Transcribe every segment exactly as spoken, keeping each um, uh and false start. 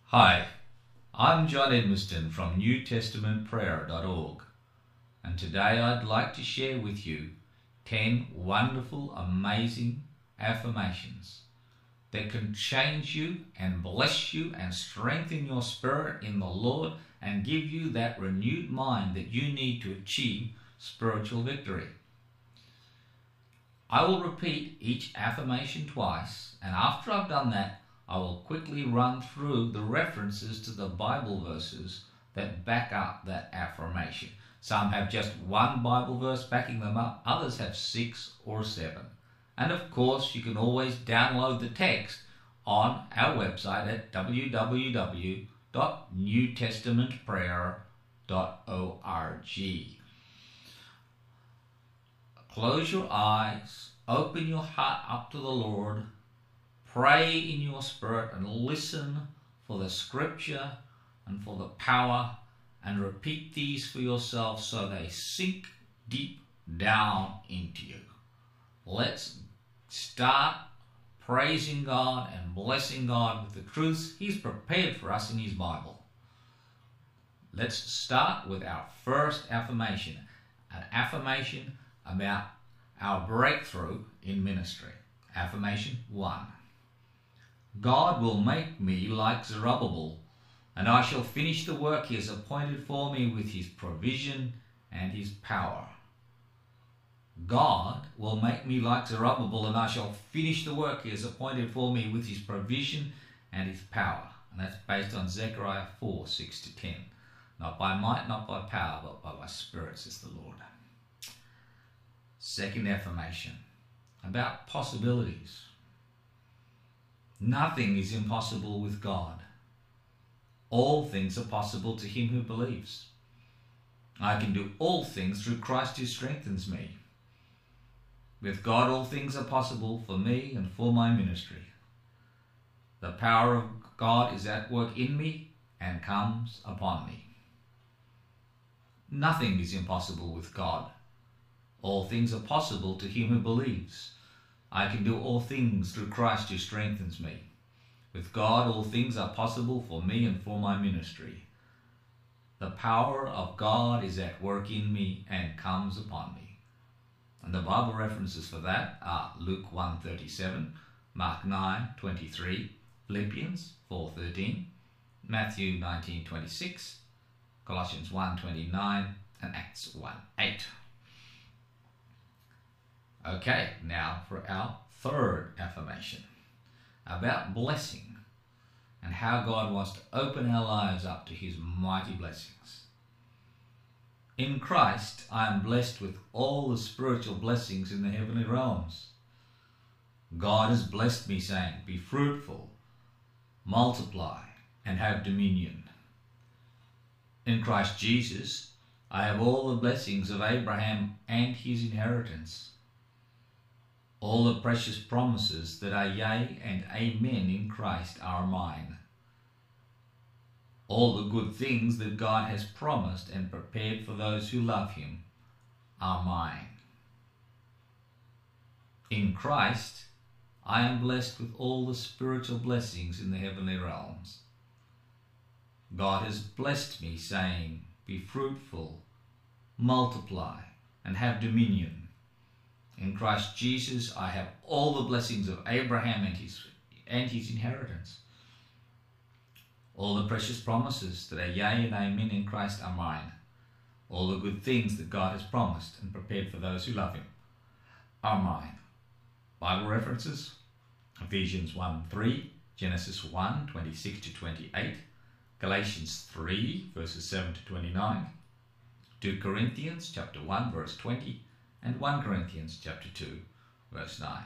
Hi, I'm John Edmiston from New Testament Prayer dot org, and today I'd like to share with you ten wonderful, amazing affirmations that can change you and bless you and strengthen your spirit in the Lord and give you that renewed mind that you need to achieve spiritual victory. I will repeat each affirmation twice, and after I've done that, I will quickly run through the references to the Bible verses that back up that affirmation. Some have just one Bible verse backing them up, others have six or seven. And of course, you can always download the text on our website at w w w dot new testament prayer dot org. Close your eyes, open your heart up to the Lord, pray in your spirit and listen for the scripture and for the power, and repeat these for yourself so they sink deep down into you. Let's start praising God and blessing God with the truths He's prepared for us in His Bible. Let's start with our first affirmation, an affirmation about our breakthrough in ministry. Affirmation one. God will make me like Zerubbabel, and I shall finish the work He has appointed for me with His provision and His power. God will make me like Zerubbabel, and I shall finish the work He has appointed for me with His provision and His power. And that's based on Zechariah four, six to ten. Not by might, not by power, but by my spirit, says the Lord. Second affirmation, about possibilities. Nothing is impossible with God. All things are possible to him who believes. I can do all things through Christ who strengthens me. With God, all things are possible for me and for my ministry. The power of God is at work in me and comes upon me. Nothing is impossible with God. All things are possible to him who believes. I can do all things through Christ who strengthens me. With God, all things are possible for me and for my ministry. The power of God is at work in me and comes upon me. And the Bible references for that are Luke one thirty-seven, Mark nine twenty-three, Philippians four thirteen, Matthew nineteen twenty-six, Colossians one twenty-nine, and Acts one eight. Okay, now for our third affirmation about blessing and how God wants to open our lives up to His mighty blessings. In Christ, I am blessed with all the spiritual blessings in the heavenly realms. God has blessed me, saying, "Be fruitful, multiply, and have dominion." In Christ Jesus, I have all the blessings of Abraham and his inheritance. All the precious promises that are yea and amen in Christ are mine. All the good things that God has promised and prepared for those who love Him are mine. In Christ, I am blessed with all the spiritual blessings in the heavenly realms. God has blessed me, saying, "Be fruitful, multiply, and have dominion." In Christ Jesus, I have all the blessings of Abraham and his, and his inheritance. All the precious promises that are yea and amen in Christ are mine. All the good things that God has promised and prepared for those who love Him are mine. Bible references, Ephesians one three, Genesis one twenty-six to twenty-eight, Galatians three verses seven to twenty-nine, two Corinthians chapter one verse twenty, and First Corinthians chapter two, verse nine.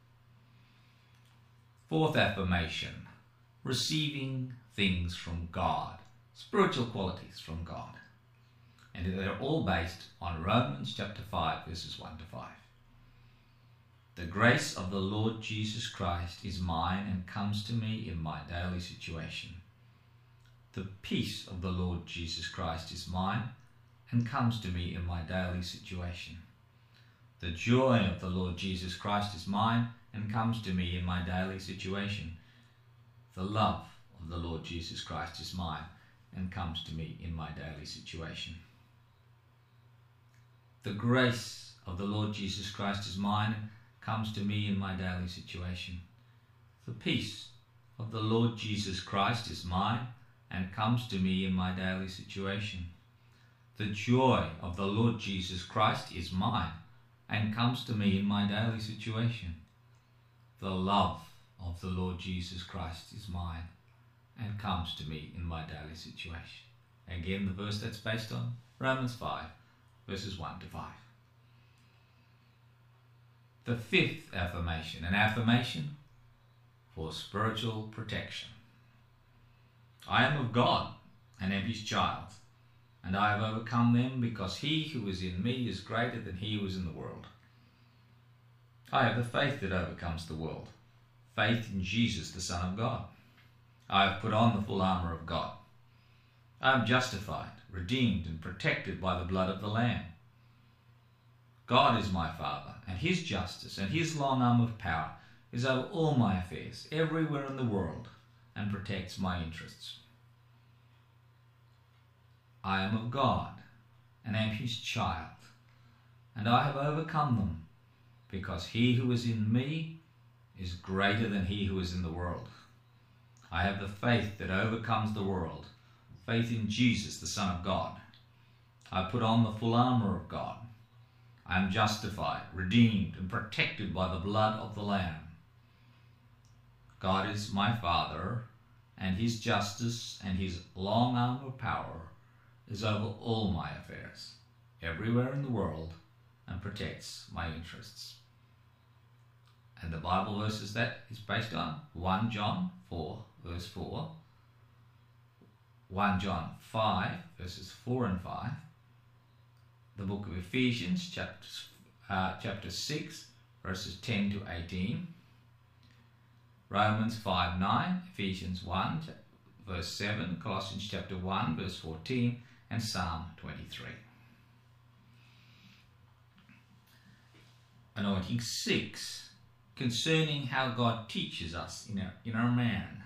Fourth affirmation, receiving things from God, spiritual qualities from God. And they're all based on Romans chapter five, verses one to five. The grace of the Lord Jesus Christ is mine and comes to me in my daily situation. The peace of the Lord Jesus Christ is mine and comes to me in my daily situation. The joy of the Lord Jesus Christ is mine and comes to me in my daily situation. The love of the Lord Jesus Christ is mine and comes to me in my daily situation. The grace of the Lord Jesus Christ is mine and comes to me in my daily situation. The peace of the Lord Jesus Christ is mine and comes to me in my daily situation. The joy of the Lord Jesus Christ is mine and comes to me in my daily situation. The love of the Lord Jesus Christ is mine and comes to me in my daily situation. Again, the verse that's based on Romans five, verses one to five. The fifth affirmation, an affirmation for spiritual protection. I am of God and am his child, and I have overcome them, because he who is in me is greater than he who is in the world. I have the faith that overcomes the world, faith in Jesus, the Son of God. I have put on the full armour of God. I am justified, redeemed, and protected by the blood of the Lamb. God is my Father, and his justice and his long arm of power is over all my affairs, everywhere in the world, and protects my interests. I am of God, and am his child, and I have overcome them, because he who is in me is greater than he who is in the world. I have the faith that overcomes the world, faith in Jesus, the Son of God. I put on the full armour of God. I am justified, redeemed, and protected by the blood of the Lamb. God is my Father, and his justice and his long arm of power is over all my affairs, everywhere in the world, and protects my interests. And the Bible verses that is based on First John four, verse four, First John five, verses four and five, the book of Ephesians, chapter, uh, chapter six, verses ten to eighteen, Romans five nine, Ephesians one, verse seven, Colossians chapter one, verse fourteen, and Psalm twenty-three. Anointing six, concerning how God teaches us in our inner man.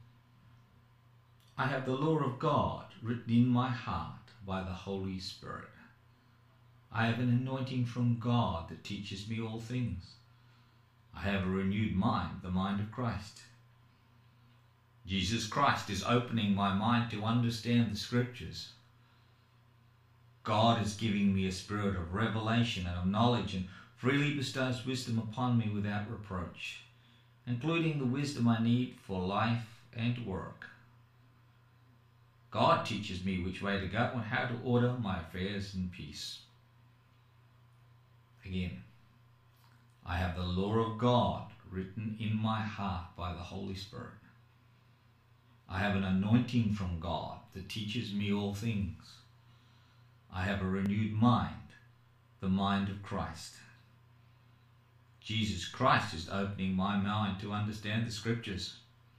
I have the law of God written in my heart by the Holy Spirit. I have an anointing from God that teaches me all things. I have a renewed mind, the mind of Christ. Jesus Christ is opening my mind to understand the Scriptures. God is giving me a spirit of revelation and of knowledge, and freely bestows wisdom upon me without reproach, including the wisdom I need for life and work. God teaches me which way to go and how to order my affairs in peace. Again, I have the law of God written in my heart by the Holy Spirit. I have an anointing from God that teaches me all things. I have a renewed mind, the mind of Christ. Jesus Christ is opening my mind to understand the Scriptures.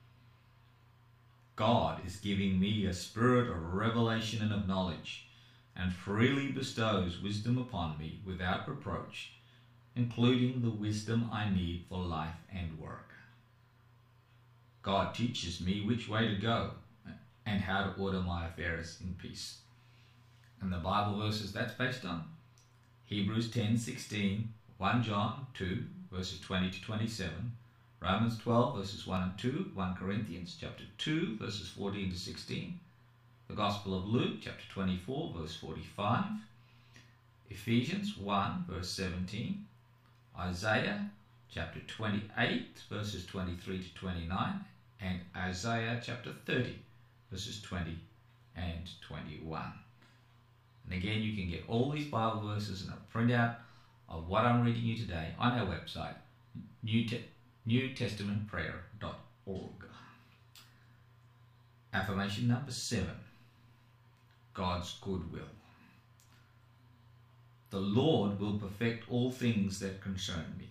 God is giving me a spirit of revelation and of knowledge, and freely bestows wisdom upon me without reproach, including the wisdom I need for life and work. God teaches me which way to go and how to order my affairs in peace. And the Bible verses that's based on Hebrews ten sixteen, First John two, verses twenty to twenty-seven, Romans twelve, verses one and two, First Corinthians chapter two, verses fourteen to sixteen, the Gospel of Luke, chapter twenty-four, verse forty-five, Ephesians one, verse seventeen, Isaiah, chapter twenty-eight, verses twenty-three to twenty-nine, and Isaiah, chapter thirty, verses twenty and twenty-one. And again, you can get all these Bible verses in a printout of what I'm reading you today on our website, New, Te- New Testament Prayer dot org. Affirmation number seven, God's goodwill. The Lord will perfect all things that concern me.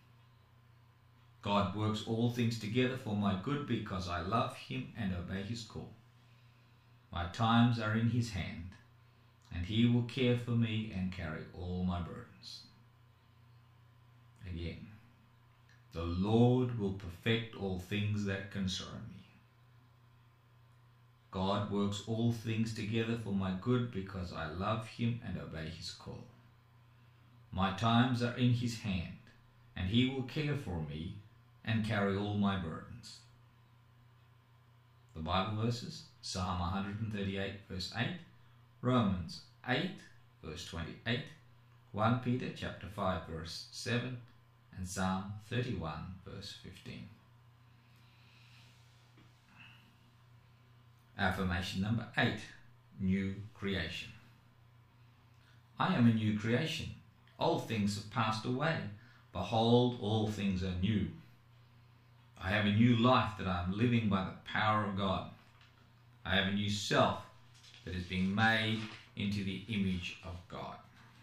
God works all things together for my good because I love him and obey his call. My times are in his hand, and he will care for me and carry all my burdens. Again, the Lord will perfect all things that concern me. God works all things together for my good because I love him and obey his call. My times are in his hand, and he will care for me and carry all my burdens. The Bible verses: Psalm one thirty-eight verse eight, Romans eight verse twenty-eight, First Peter chapter five verse seven, and Psalm thirty-one verse fifteen. Affirmation number eight, new creation. I am a new creation. Old things have passed away. Behold, all things are new. I have a new life that I am living by the power of God. I have a new self that is being made into the image of God.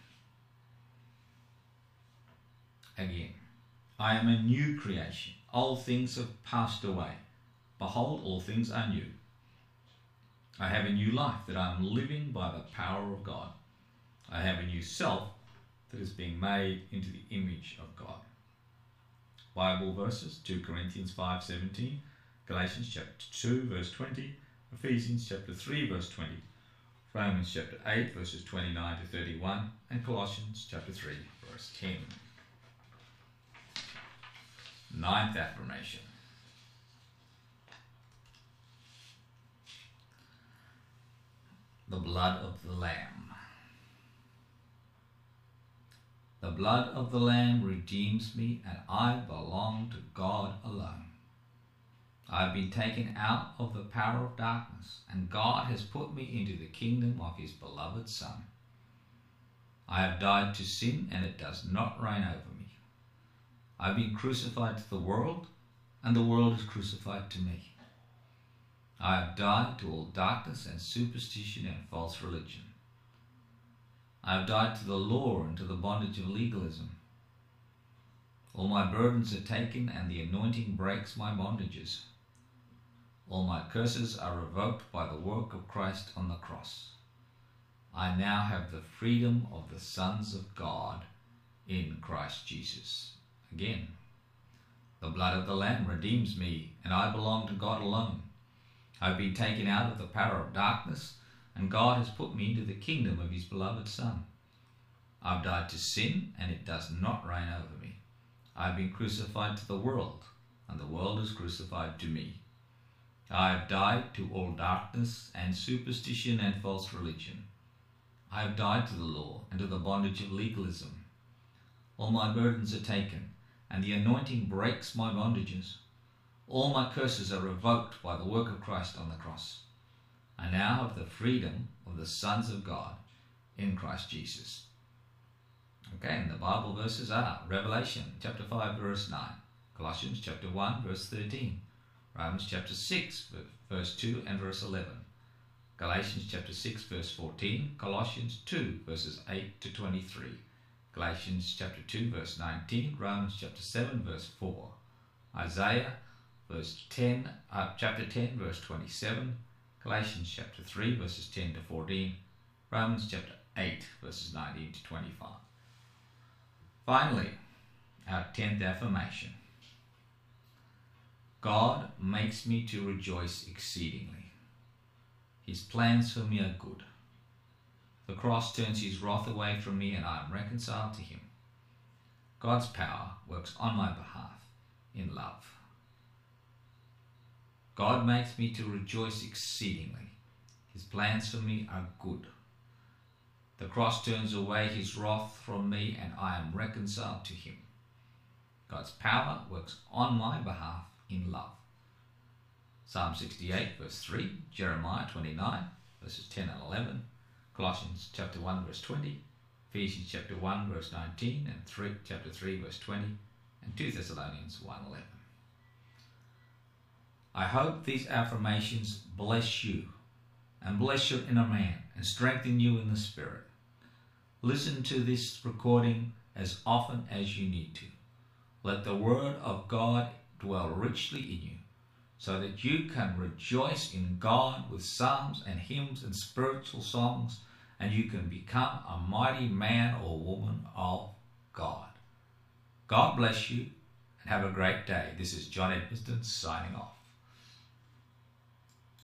Again, I am a new creation. Old things have passed away. Behold, all things are new. I have a new life that I am living by the power of God. I have a new self that is being made into the image of God. Bible verses: Second Corinthians five seventeen, Galatians chapter two verse twenty, Ephesians chapter three verse twenty, Romans chapter eight verses twenty-nine to thirty-one, and Colossians chapter three verse ten. Ninth affirmation. The blood of the Lamb. The blood of the Lamb redeems me, and I belong to God alone. I have been taken out of the power of darkness, and God has put me into the kingdom of his beloved Son. I have died to sin, and it does not reign over me. I have been crucified to the world, and the world is crucified to me. I have died to all darkness and superstition and false religion. I have died to the law and to the bondage of legalism. All my burdens are taken, and the anointing breaks my bondages. All my curses are revoked by the work of Christ on the cross. I now have the freedom of the sons of God in Christ Jesus. Again, the blood of the Lamb redeems me, and I belong to God alone. I have been taken out of the power of darkness, and God has put me into the kingdom of his beloved Son. I have died to sin, and it does not reign over me. I have been crucified to the world, and the world is crucified to me. I have died to all darkness and superstition and false religion. I have died to the law and to the bondage of legalism. All my burdens are taken, and the anointing breaks my bondages. All my curses are revoked by the work of Christ on the cross. I now have the freedom of the sons of God in Christ Jesus. Okay, and the Bible verses are Revelation chapter five verse nine, Colossians chapter one verse thirteen, Romans chapter six verse two and verse eleven, Galatians chapter six verse fourteen, Colossians two verses eight to twenty-three, Galatians chapter two verse nineteen, Romans chapter seven verse four, Isaiah verse ten, uh, chapter ten verse twenty-seven, Galatians chapter three verses ten to fourteen, Romans chapter eight verses nineteen to twenty-five. Finally, our tenth affirmation. God makes me to rejoice exceedingly. His plans for me are good. The cross turns his wrath away from me, and I am reconciled to him. God's power works on my behalf in love. God makes me to rejoice exceedingly. His plans for me are good. The cross turns away his wrath from me, and I am reconciled to him. God's power works on my behalf in love. Psalm sixty-eight verse three, Jeremiah twenty-nine verses ten and eleven, Colossians chapter one verse twenty, Ephesians chapter one verse nineteen, and three, chapter three verse twenty, and Second Thessalonians one eleven. I hope these affirmations bless you and bless your inner man and strengthen you in the Spirit. Listen to this recording as often as you need to. Let the Word of God dwell richly in you, so that you can rejoice in God with psalms and hymns and spiritual songs, and you can become a mighty man or woman of God. God bless you, and have a great day. This is John Edmiston signing off.